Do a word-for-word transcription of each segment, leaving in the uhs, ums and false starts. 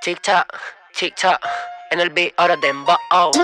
Tic-tac, tic-tac, en el beat ahora dembow.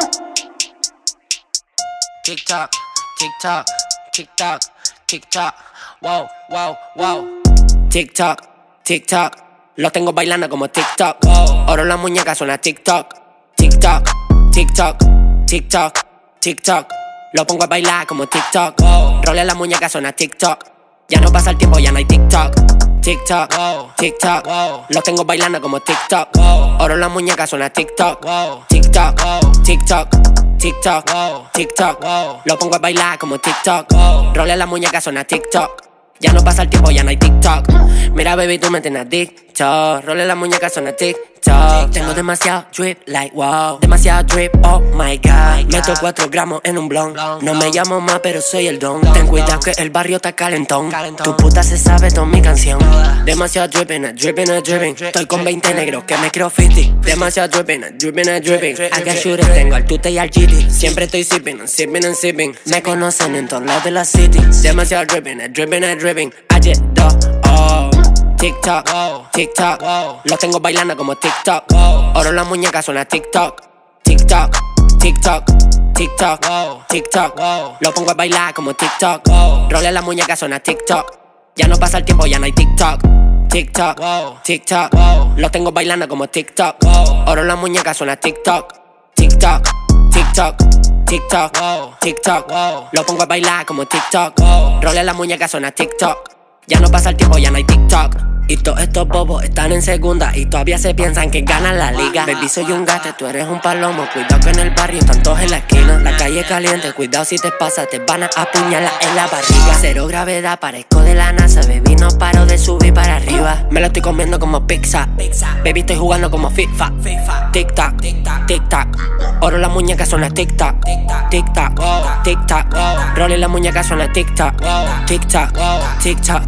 Tic-tac, tic-tac, tic-tac, tic-tac, wow, wow, wow. Tic-tac, tic-tac, lo tengo bailando como TikTok. Oro la muñeca suena TikTok. Tic-tac, tic-tac, tic-tac, tic-tac, lo pongo a bailar como TikTok. Role la muñeca suena TikTok. Ya no pasa el tiempo, ya no hay TikTok. TikTok, TikTok, lo tengo bailando como TikTok. Oro la muñeca suena TikTok. TikTok, TikTok, TikTok, TikTok, lo pongo a bailar como TikTok. Role la muñeca suena TikTok. Ya no pasa el tiempo, ya no hay TikTok. Mira baby, tú me tienes adicto. Role la muñeca suena TikTok. Tengo demasiado drip, like wow. Demasiado drip, oh my god. Meto cuatro gramos en un blon. No me llamo más, pero soy el don. Ten cuidado que el barrio está calentón. Tu puta se sabe toda mi canción. Demasiado drippin', drippin', drippin'. Estoy con veinte negros que me creo fifty. Demasiado drippin', drippin', drippin'. I got shooters, tengo al tute y al G T. Siempre estoy sippin', sippin' and sippin'. Me conocen en todos lados de la city. Demasiado drippin', drippin', drippin'. I dos, oh. TikTok, TikTok, lo tengo bailando como TikTok. Oro la muñeca suena TikTok. TikTok, TikTok, TikTok, TikTok, lo pongo a bailar como TikTok. Role la muñeca suena TikTok. Ya no pasa el tiempo, ya no hay TikTok. TikTok, TikTok, lo tengo bailando como TikTok. Oro la muñeca suena TikTok. TikTok, TikTok, TikTok, TikTok, lo pongo a bailar como TikTok. Role la muñeca suena TikTok. Ya no pasa el tiempo, ya no hay TikTok. Y todos estos bobos están en segunda y todavía se piensan que ganan la liga. Baby, soy un gato, tú eres un palomo. Cuidado que en el barrio están todos en la esquina. La calle caliente, cuidado si te pasa, te van a apuñalar en la barriga. Cero gravedad, parezco de la NASA. Baby, no paro de subir para arriba. Me lo estoy comiendo como pizza. Baby, estoy jugando como FIFA. Tic-tac, tic-tac, oro la muñeca suena tic-tac. Tic-tac, tic-tac, role la muñeca suena tic-tac. Tic-tac, tic-tac,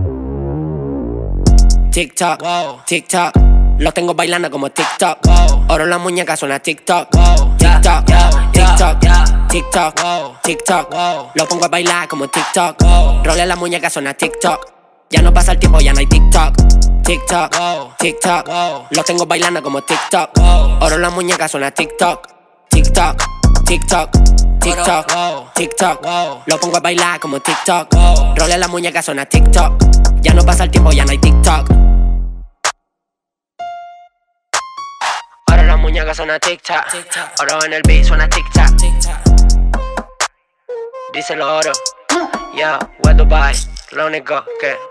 TikTok, TikTok, lo tengo bailando como TikTok. Oro la muñeca suena TikTok. TikTok, TikTok, TikTok, TikTok, lo pongo a bailar como TikTok. Role la muñeca suena TikTok. Ya no pasa el tiempo, ya no hay TikTok. TikTok, TikTok, lo tengo bailando como TikTok. Oro la muñeca suena TikTok. TikTok, TikTok, TikTok, TikTok, lo pongo a bailar como TikTok. Role la muñeca suena TikTok. Ya no pasa el tiempo, ya no hay TikTok. Ahora la muñeca suena tic-tac. Oro en el beat suena tic-tac. Díselo oro. Yeah, where Dubai, lo único que